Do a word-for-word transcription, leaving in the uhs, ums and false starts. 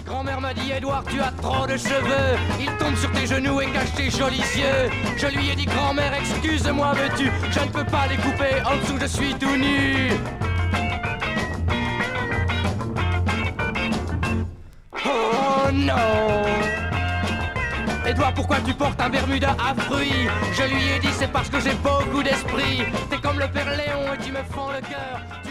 Grand-mère m'a dit Edouard, tu as trop de cheveux. Il tombe sur tes genoux et cache tes jolis yeux. Je lui ai dit grand-mère, excuse-moi, veux-tu, je ne peux pas les couper, en dessous je suis tout nu. Oh non. Edouard, pourquoi tu portes un Bermuda à fruits? Je lui ai dit c'est parce que j'ai beaucoup d'esprit. T'es comme le père Léon et tu me fends le cœur.